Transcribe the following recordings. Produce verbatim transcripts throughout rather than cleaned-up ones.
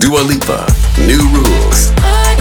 Dua Lipa, New Rules.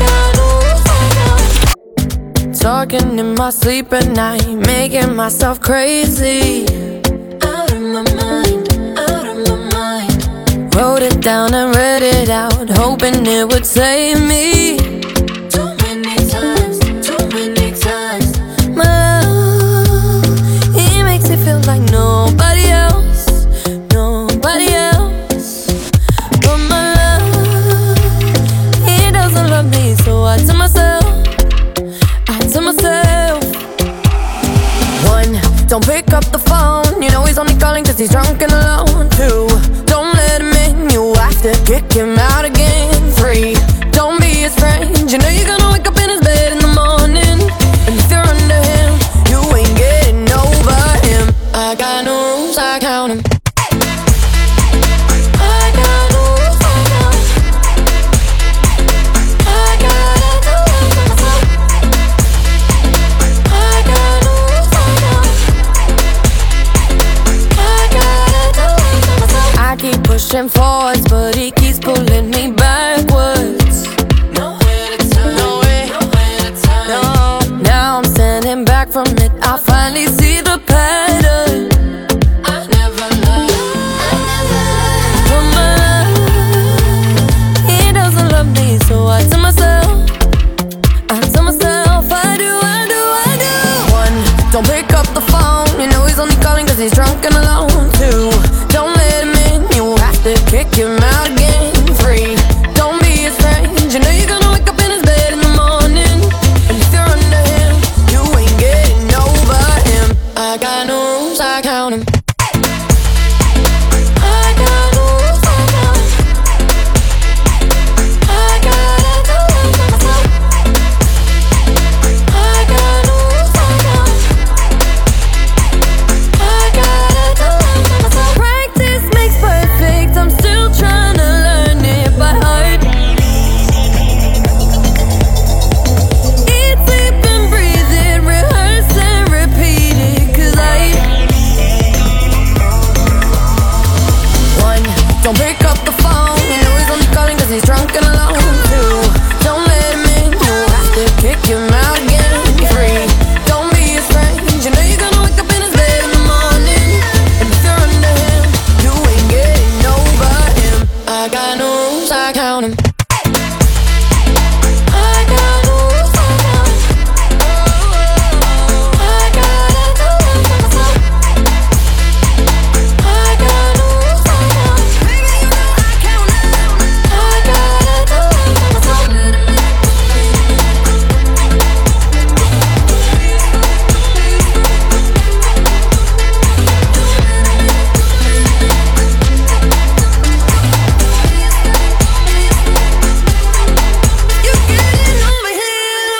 Talking in my sleep at night, making myself crazy. Out of my mind, out of my mind. Wrote it down and read it out, hoping it would save me. Too many times, too many times. My love, he makes it feel like nobody else, nobody else. But my love, he doesn't love me, so I tell myself, to myself. One, don't pick up the phone, you know he's only calling cause he's drunk and alone. Two, don't let him in, you have to kick him out again. Three, don't be his friend, you know you're gonna wake up in his bed in the morning. And if you're under him, you ain't getting over him. I got no rules, I count him. Pushing forwards, but he keeps pulling me backwards. Nowhere to turn, nowhere, nowhere to turn. No, now I'm standing back from it. I finally see the pattern. I never loved, I never loved. But my love, he doesn't love me, so I tell myself, I tell myself, I do, I do, I do. One, don't pick up the phone, you know he's only calling cause he's drunk and alone. Two, don't let him in, you have to kick him out again. Three, don't be his friend, you know you're gonna wake up in his bed in the morning. And if you're under him, you ain't getting over him. I got no rules, I count him. I got no rules, I count him. I gotta do it for myself. I got no rules, I count him. I gotta do it for myself. Practice makes perfect, I'm still trying to learn it by heart. Eat, sleep and breathe it, rehearse and repeat it. Cause I One, don't pick up the phone, you know he's only calling cause he's drunk and alone. Two, don't let him in, you have to kick him out again. Three, don't be his friend, you know you're gonna wake up in his bed in the morning. And if you're under him, you ain't getting over him. I got no rules, I count him.